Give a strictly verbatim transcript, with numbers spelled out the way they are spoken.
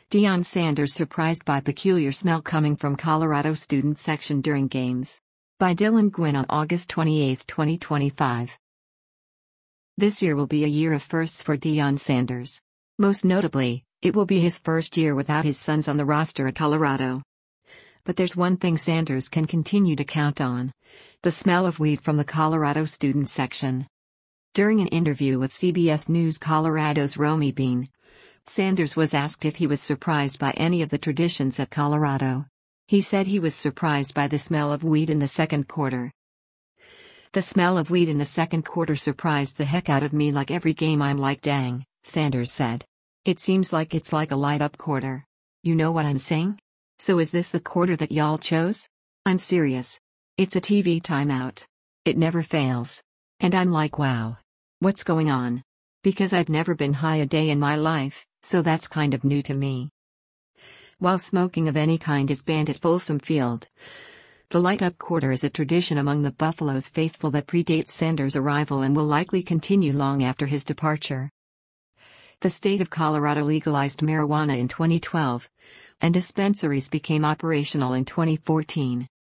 Deion Sanders surprised by peculiar smell coming from Colorado student section during games. By Dylan Gwynn on August twenty-eighth, twenty twenty-five. This year will be a year of firsts for Deion Sanders. Most notably, it will be his first year without his sons on the roster at Colorado. But there's one thing Sanders can continue to count on: the smell of weed from the Colorado student section. During an interview with C B S News Colorado's Romy Bean, Sanders was asked if he was surprised by any of the traditions at Colorado. He said he was surprised by the smell of weed in the second quarter. "The smell of weed in the second quarter surprised the heck out of me. Like every game I'm like, dang," Sanders said. "It seems like it's like a light-up quarter. You know what I'm saying? So is this the quarter that y'all chose? I'm serious. It's a T V timeout. It never fails. And I'm like, wow. What's going on? Because I've never been high a day in my life, so that's kind of new to me." While smoking of any kind is banned at Folsom Field, the light-up quarter is a tradition among the Buffalo's faithful that predates Sanders' arrival and will likely continue long after his departure. The state of Colorado legalized marijuana in twenty twelve, and dispensaries became operational in twenty fourteen.